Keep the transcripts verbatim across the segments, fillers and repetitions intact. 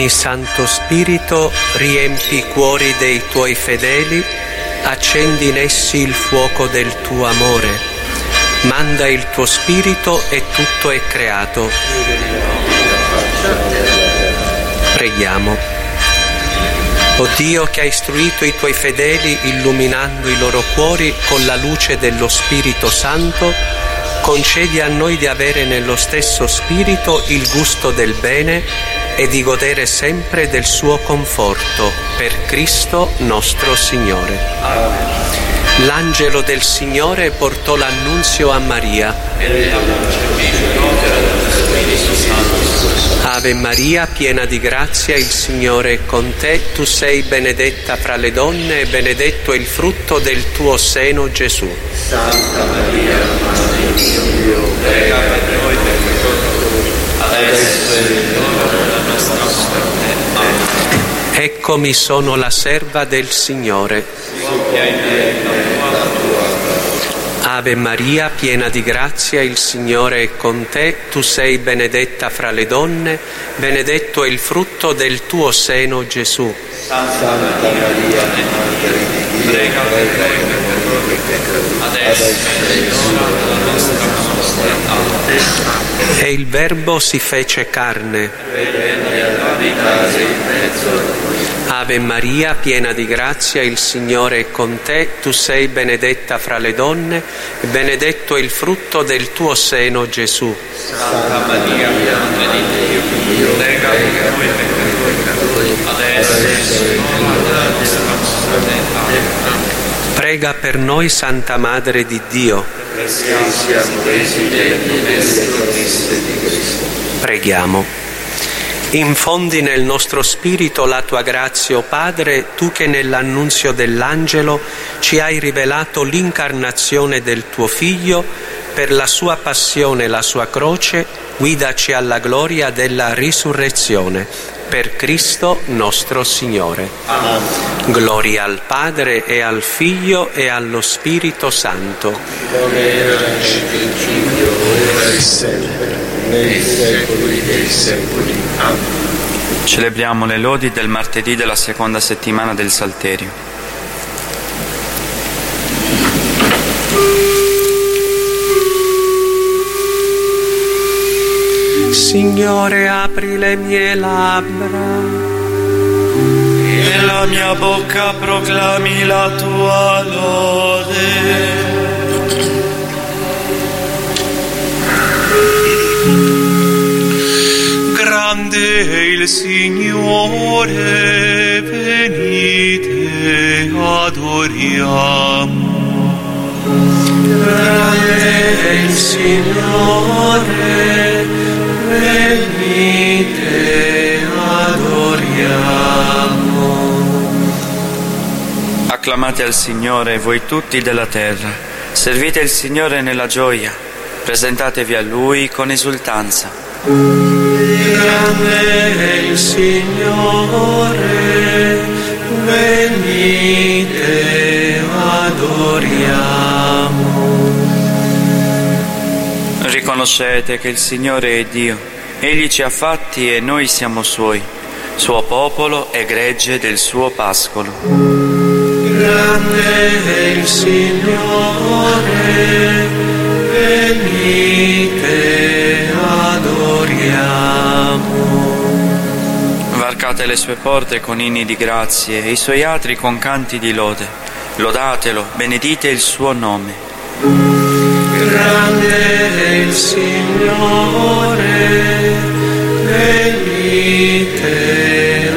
Vieni, Santo Spirito, riempi i cuori dei tuoi fedeli, accendi in essi il fuoco del tuo amore. Manda il tuo Spirito e tutto è creato. Preghiamo. O Dio, che hai istruito i tuoi fedeli illuminando i loro cuori con la luce dello Spirito Santo, concedi a noi di avere nello stesso Spirito il gusto del bene e di godere sempre del suo conforto, per Cristo nostro Signore. Amen. L'angelo del Signore portò l'annunzio a Maria. Ave Maria, piena di grazia, il Signore è con te. Tu sei benedetta fra le donne e benedetto è il frutto del tuo seno, Gesù. Santa Maria, Madre di Dio, prega per noi peccatori, adesso è l'ora della nostra morte. Amen. Eccomi, sono la serva del Signore. Sia in me la tua parola. Ave Maria, piena di grazia, il Signore è con te. Tu sei benedetta fra le donne, benedetto è il frutto del tuo seno, Gesù. Santa Maria, Madre di Dio, prega per noi peccatori, adesso è l'ora della nostra morte. Amen. E il Verbo si fece carne. Ave Maria, piena di grazia, il Signore è con te. Tu sei benedetta fra le donne, e benedetto è il frutto del tuo seno, Gesù. Santa Maria, Madre di Dio, prega per noi peccatori, adesso è l'ora della nostra morte. Prega per noi, Santa Madre di Dio. Perché siamo resi degni delle promesse di Cristo. Preghiamo. Infondi nel nostro spirito la tua grazia, o Padre, tu che nell'annunzio dell'angelo ci hai rivelato l'incarnazione del tuo Figlio, per la sua passione e la sua croce, guidaci alla gloria della risurrezione. Per Cristo nostro Signore. Amen. Gloria al Padre e al Figlio e allo Spirito Santo. Come era nel principio, ora e sempre, nei secoli dei secoli. Amen. Celebriamo le lodi del martedì della seconda settimana del Salterio. Signore, apri le mie labbra e la mia bocca proclami la tua lode. Grande è il Signore, venite, adoriamo. Grande è il Signore, venite, adoriamo. Acclamate al Signore, voi tutti della terra, servite il Signore nella gioia, presentatevi a Lui con esultanza. Grande è il Signore, venite, adoriamo. Riconoscete che il Signore è Dio, Egli ci ha fatti e noi siamo Suoi, Suo popolo e gregge del Suo pascolo. Grande è il Signore, venite, adoriamo. Varcate le Sue porte con inni di grazie e i Suoi atri con canti di lode. Lodatelo, benedite il Suo nome. Grande è il Signore, venite,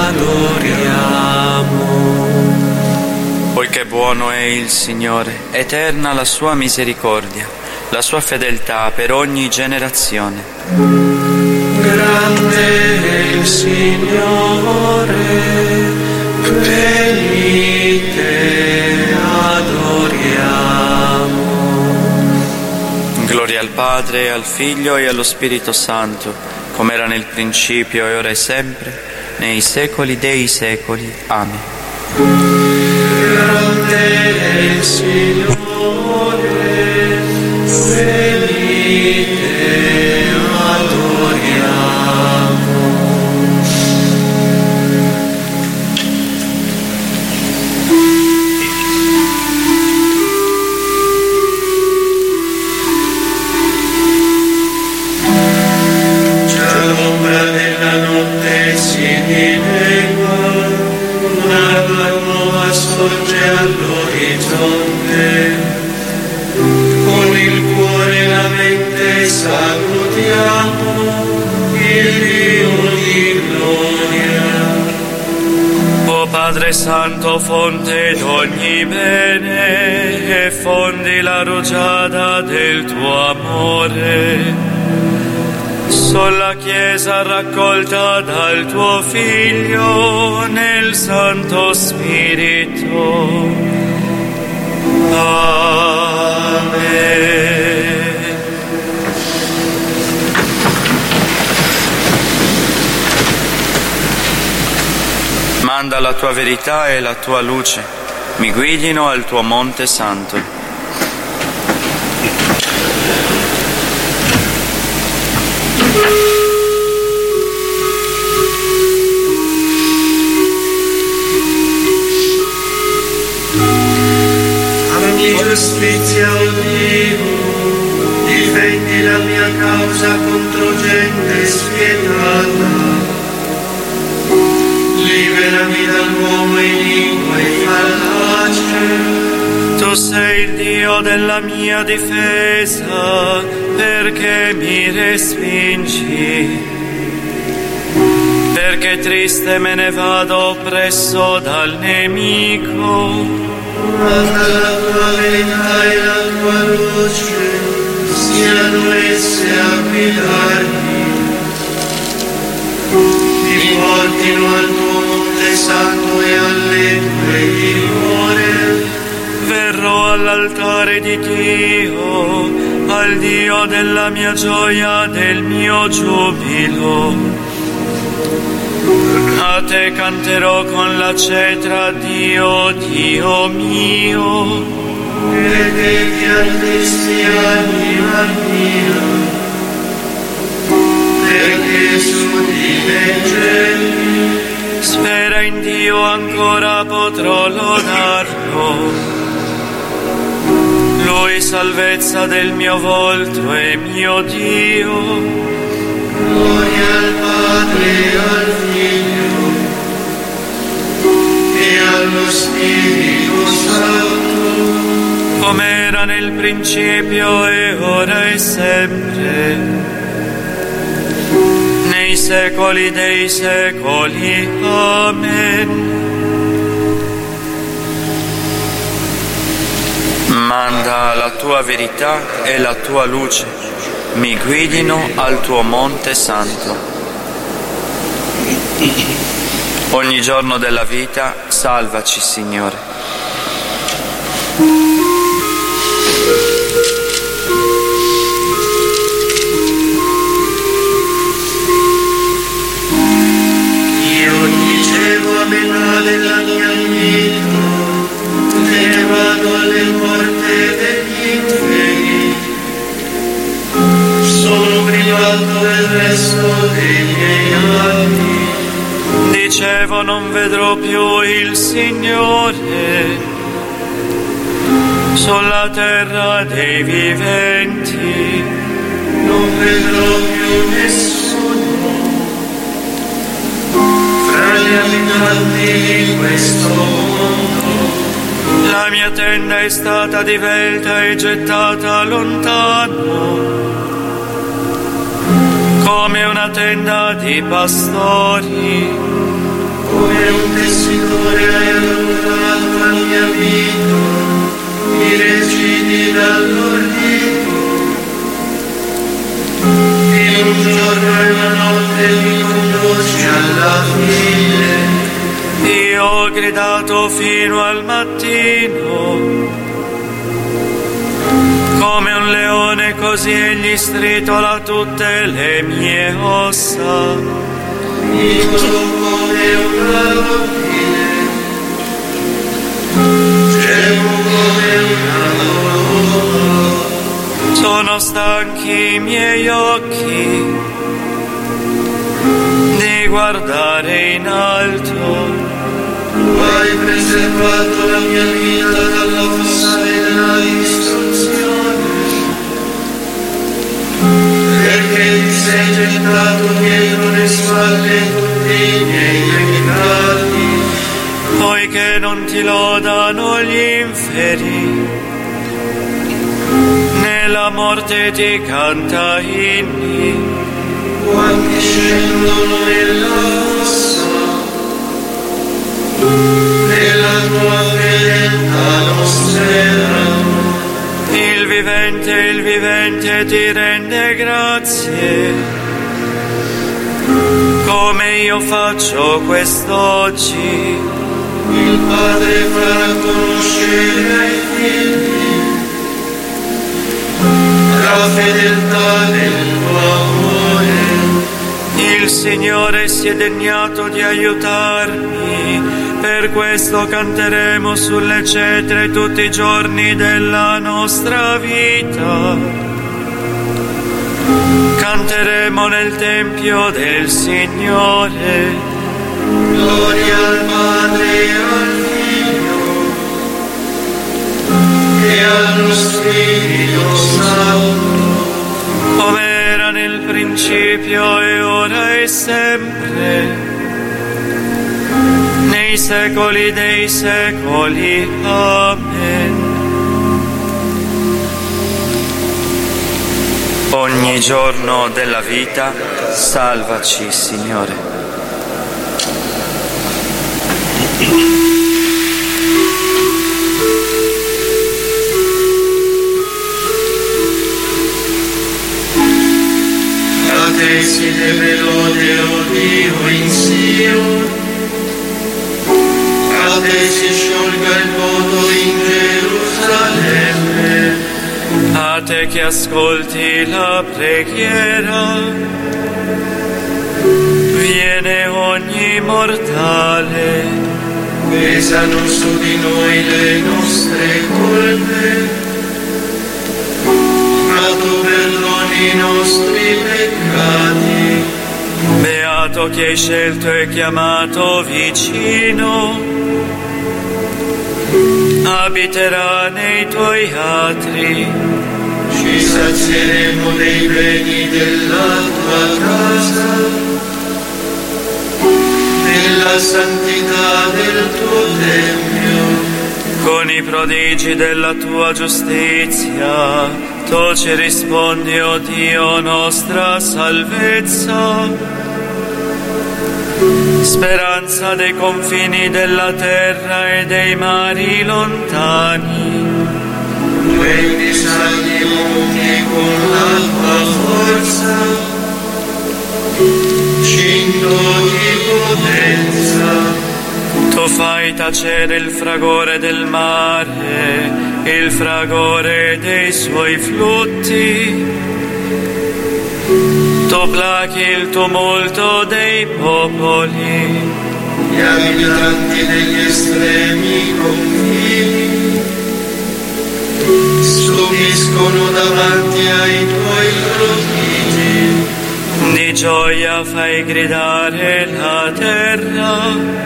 adoriamo. Poiché buono è il Signore, eterna la Sua misericordia, la Sua fedeltà per ogni generazione. Grande è il Signore, venite, adoriamo. Gloria al Padre, al Figlio e allo Spirito Santo, come era nel principio e ora e sempre, nei secoli dei secoli. Amen. Grande è il Signore, venite, adoriamo. sorge all'orizzonte, con il cuore e la mente salutiamo il Dio di gloria. O Padre Santo, fonte d'ogni bene, e fondi la rugiada del tuo amore, sola Chiesa raccolta dal tuo Figlio nel Santo Spirito. Amen. Manda la tua verità e la tua luce, mi guidino al tuo Monte Santo. Dammi giustizia, o Dio, difendi la mia causa contro gente spietata. Liberami dall'uomo iniquo e fallace. Tu sei il Dio della mia difesa, perché mi respingi? Perché triste me ne vado oppresso dal nemico. Manda la tua verità e la tua luce, siano esse a guidarmi. Mi portino al tuo Monte Santo e alle tue dimore. Verrò all'altare di Dio, al Dio della mia gioia, del mio giubilo. A te canterò con la cetra, Dio, Dio mio. Perché ti attristi, anima mia, perché su di me gemi. Spera in Dio, ancora potrò lodarlo. Lui salvezza del mio volto e mio Dio. Gloria al Padre e al Figlio e allo Spirito Santo, come era nel principio e ora e sempre, nei secoli dei secoli. Amen. Manda la tua verità e la tua luce, mi guidino al tuo Monte Santo. Ogni giorno della vita salvaci, Signore. io dicevo a metà della mia vita, ne vado alle porte degli inferi, sono privato del resto dei miei anni. Dicevo non vedrò più il Signore sulla terra dei viventi, non vedrò più nessuno fra gli abitanti di questo mondo. la mia tenda è stata divelta e gettata lontano, come una tenda di pastori. Come un tessitore hai allontanato la mia vita, mi recidi dall'ordito. In un giorno e una notte mi conduci alla fine. Io ho gridato fino al mattino, come un leone così egli stritola tutte le mie ossa. Piccolo come una rotine, gemo come una loro. Sono stanchi i miei occhi di guardare in alto. Tu hai preservato la mia vita dalla fossa della distruzione, perché ti sei gettato dietro le spalle tutti i miei peccati. Poiché che non ti lodano gli inferi, nella morte ti canta inni, quanti scendono nella fossa, nella tua fedeltà non sperano. Il vivente, il vivente ti rende grazie, come io faccio quest'oggi. Il Padre farà conoscere ai figli la fedeltà del tuo amore. Il Signore si è degnato di aiutarmi, per questo canteremo sulle cetre tutti i giorni della nostra vita. Canteremo nel Tempio del Signore. Gloria al Padre e al Figlio e allo Spirito Santo, come era nel principio e ora e sempre, nei secoli dei secoli. Amen. Ogni giorno della vita, salvaci, Signore. a te si deve lode, o Dio, in Sion, a te si sciolga il voto in Gerusalemme, A te che ascolti la preghiera, viene ogni mortale. pesano su di noi le nostre colpe, ma tu perdoni i nostri peccati. Beato chi hai scelto e chiamato vicino, abiterà nei tuoi atri. Ci sazieremo dei beni della tua casa, nella santità del tuo Tempio. Con i prodigi della tua giustizia, tu ci rispondi, o Dio, nostra salvezza. Speranza dei confini della terra e dei mari lontani. Rendi saldi i monti con la tua forza, cinto di potenza. Tu fai tacere il fragore del mare, il fragore dei suoi flutti. Tu plachi il tumulto dei popoli. Gli abitanti degli estremi confini stupiscono davanti ai tuoi prodigi. Di gioia fai gridare la terra,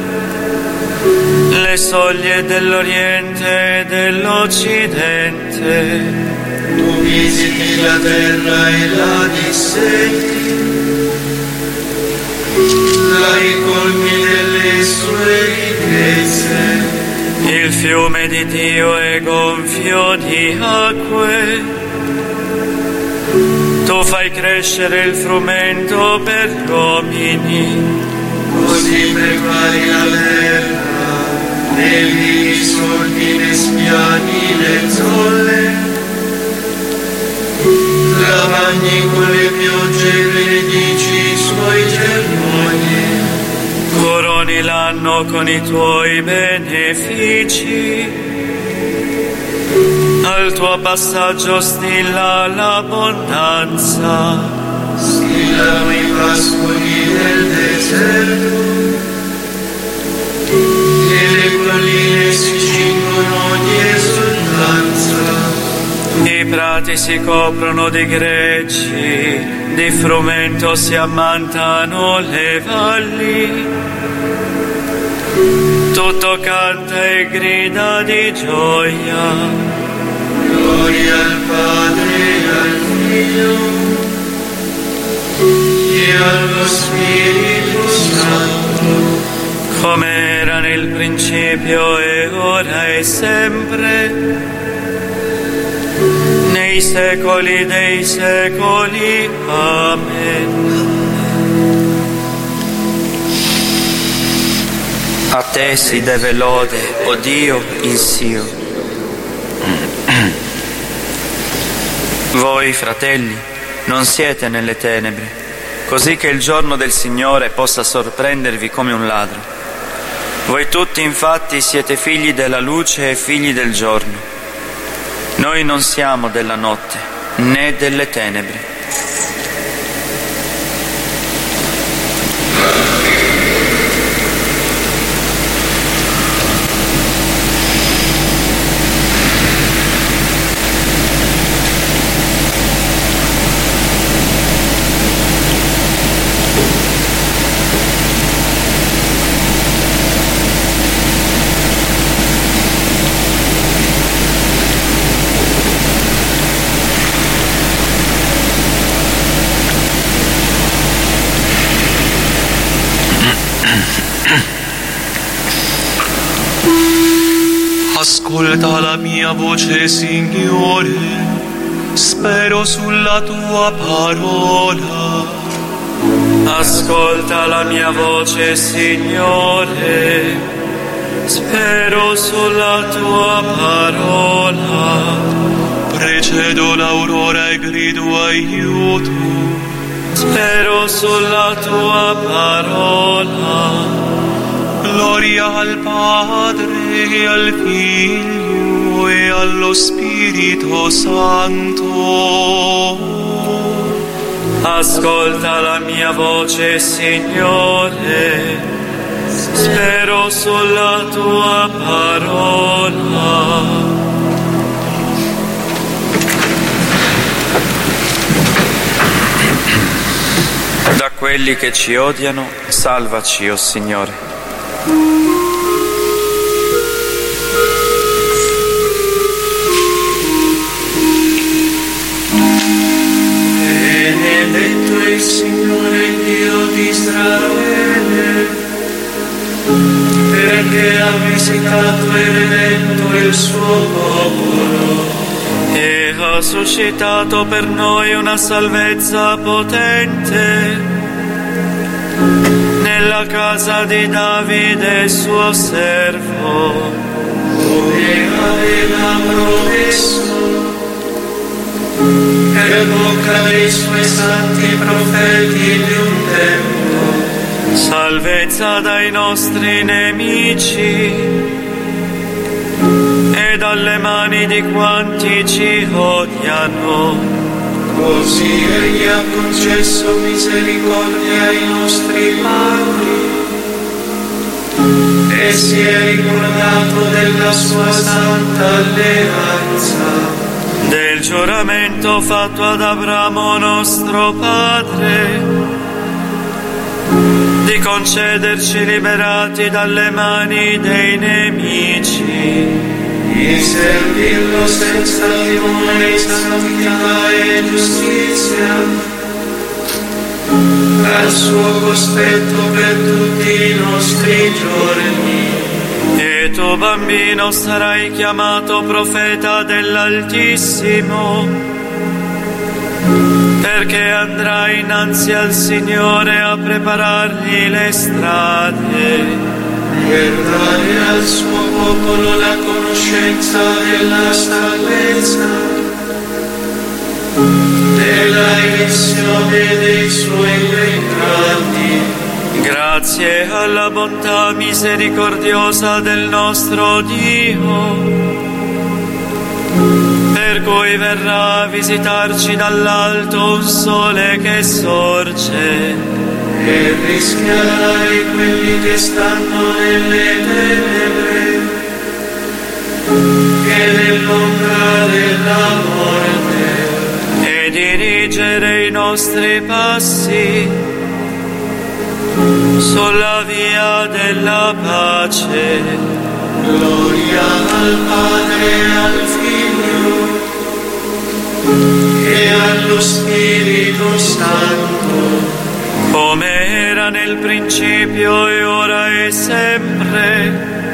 le soglie dell'Oriente e dell'Occidente. Tu visiti la terra e la dissetti, la ricolmi delle sue ricchezze. Il fiume di Dio è gonfio di acque. Tu fai crescere il frumento per gli uomini. Così prepari la terra, ne vivi solchi, ne spiani le zolle. La bagni con le piogge e benedici i suoi germogli. Coroni l'anno con i tuoi benefici. Al tuo passaggio stilla l'abbondanza. Stillano i pascoli del deserto e le colline si cingono di esultanza. I prati si coprono di greggi, di frumento si ammantano le valli. Tutto canta e grida di gioia. Gloria al Padre e al Figlio e allo Spirito Santo, come era nel principio e ora e sempre, nei secoli dei secoli. Amen. A te si deve lode, o Dio, il Sio. Voi, fratelli, non siete nelle tenebre, così che il giorno del Signore possa sorprendervi come un ladro. Voi tutti, infatti, siete figli della luce e figli del giorno. Noi non siamo della notte, né delle tenebre. Ascolta la mia voce, Signore, spero sulla tua parola. Ascolta la mia voce, Signore, spero sulla tua parola. Precedo l'aurora e grido aiuto. Spero sulla tua parola. Gloria al Padre e al Figlio e allo Spirito Santo. Ascolta la mia voce, Signore, spero sulla tua parola. Da quelli che ci odiano, salvaci, o Signore. Benedetto è il Signore Dio di Israele, perché ha visitato e redento il suo popolo e ha suscitato per noi una salvezza potente nella casa di Davide suo servo, come aveva promesso per bocca dei suoi santi profeti di un tempo. Salvezza dai nostri nemici e dalle mani di quanti ci odiano. Così Egli ha concesso misericordia ai nostri padri e si è ricordato della sua santa alleanza, del giuramento fatto ad Abramo nostro padre, di concederci liberati dalle mani dei nemici, di servirlo senza timore in santità e giustizia, al suo cospetto per tutti i nostri giorni. E tu, bambino, sarai chiamato profeta dell'Altissimo, perché andrai innanzi al Signore a preparargli le strade, per dare al suo popolo la conoscenza della salvezza, della remissione dei suoi peccati. Grazie alla bontà misericordiosa del nostro Dio, per cui verrà a visitarci dall'alto un sole che sorge, e rischiarai quelli che stanno nelle tenebre e nell'ombra della morte, e dirigere i nostri passi sulla via della pace. Gloria al Padre e al Figlio e allo Spirito Santo, come era nel principio e ora e sempre,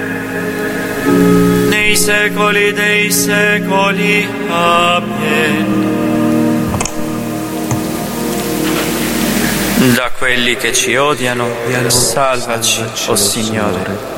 nei secoli dei secoli. Amen. Da quelli che ci odiano, salvaci, o Signore.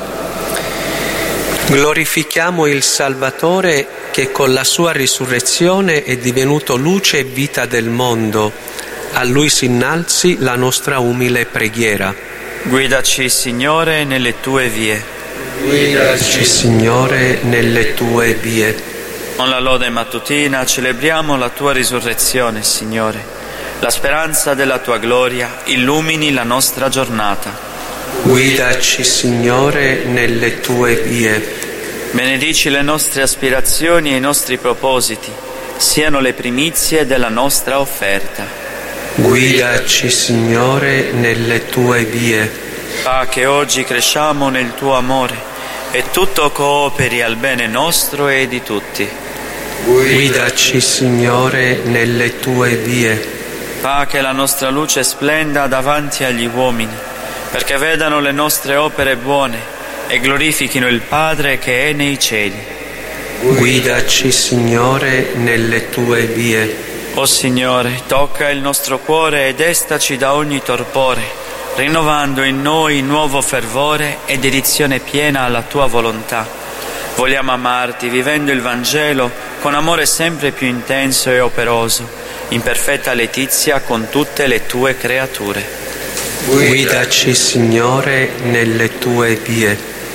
Glorifichiamo il Salvatore che con la sua risurrezione è divenuto luce e vita del mondo. A Lui si innalzi la nostra umile preghiera. Guidaci, Signore, nelle Tue vie. Guidaci, Signore, nelle Tue vie. Con la lode mattutina celebriamo la Tua risurrezione, Signore. La speranza della Tua gloria illumini la nostra giornata. Guidaci, Signore, nelle Tue vie. Benedici le nostre aspirazioni e i nostri propositi, siano le primizie della nostra offerta. Guidaci, Signore, nelle Tue vie. Fa che oggi cresciamo nel Tuo amore e tutto cooperi al bene nostro e di tutti. Guidaci, Signore, nelle Tue vie. Fa che la nostra luce splenda davanti agli uomini, perché vedano le nostre opere buone e glorifichino il Padre che è nei cieli. Guidaci, Signore, nelle Tue vie. O Signore, tocca il nostro cuore e destaci da ogni torpore, rinnovando in noi nuovo fervore e dedizione piena alla Tua volontà. Vogliamo amarti vivendo il Vangelo con amore sempre più intenso e operoso, in perfetta letizia con tutte le Tue creature. Guidaci, Signore, nelle Tue vie.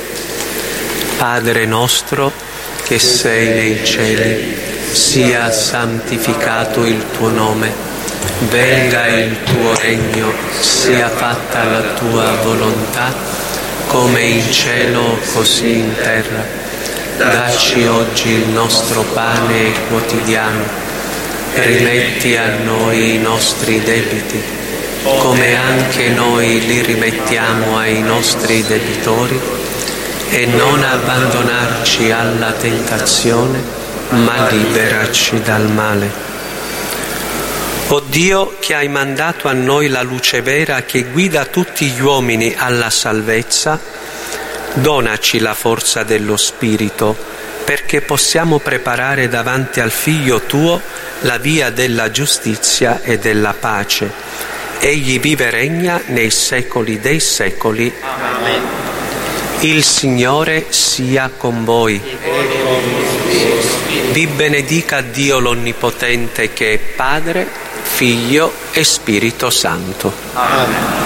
Padre nostro, che sei nei cieli, sia santificato il Tuo nome. Venga il Tuo regno, sia fatta la Tua volontà, come in cielo così in terra. Dacci oggi il nostro pane quotidiano. Rimetti a noi i nostri debiti, come anche noi li rimettiamo ai nostri debitori, e non abbandonarci alla tentazione, ma liberaci dal male. O Dio, che hai mandato a noi la luce vera che guida tutti gli uomini alla salvezza, donaci la forza dello Spirito, perché possiamo preparare davanti al Figlio Tuo la via della giustizia e della pace. Egli vive e regna nei secoli dei secoli. Amen. Il Signore sia con voi. Vi benedica Dio l'Onnipotente, che è Padre, Figlio e Spirito Santo. Amen.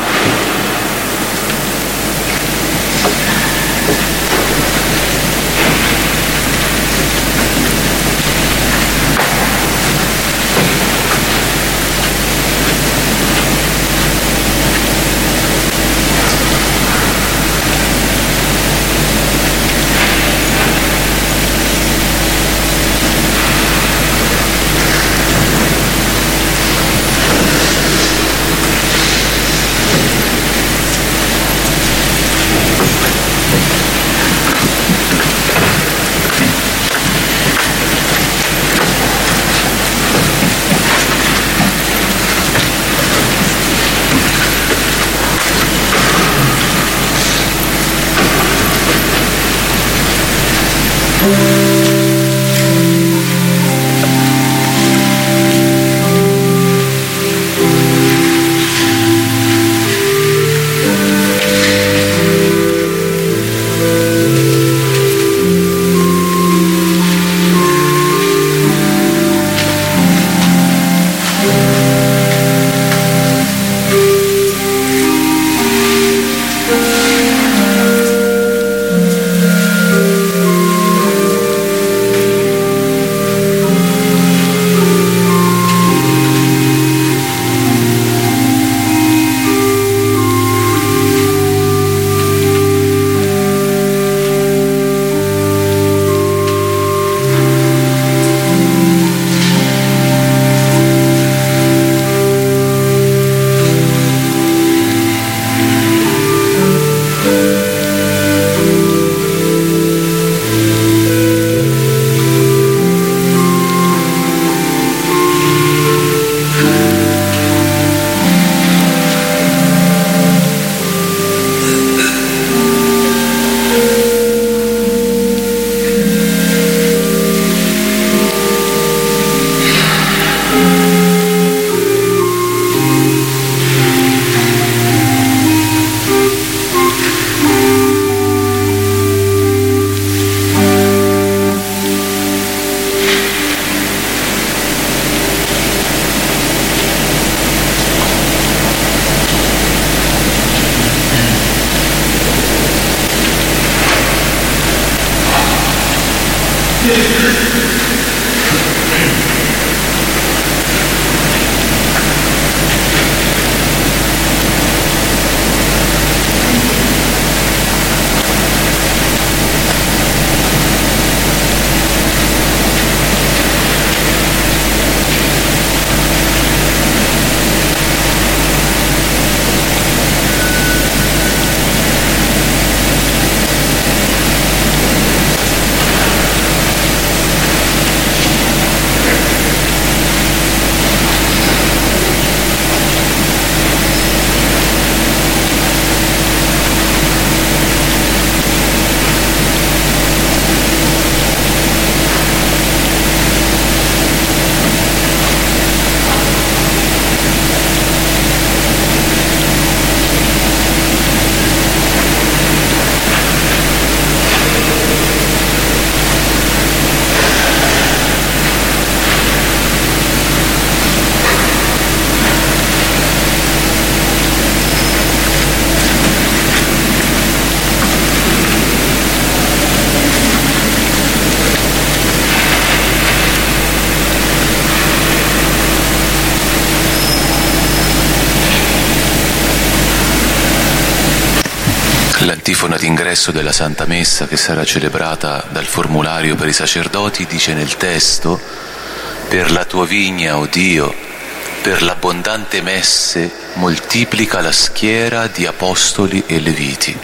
antifona d'ingresso della Santa Messa, che sarà celebrata dal formulario per i sacerdoti, dice nel testo: per la tua vigna, o Dio, per l'abbondante messe, moltiplica la schiera di apostoli e leviti.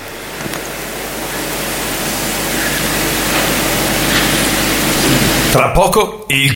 Tra poco il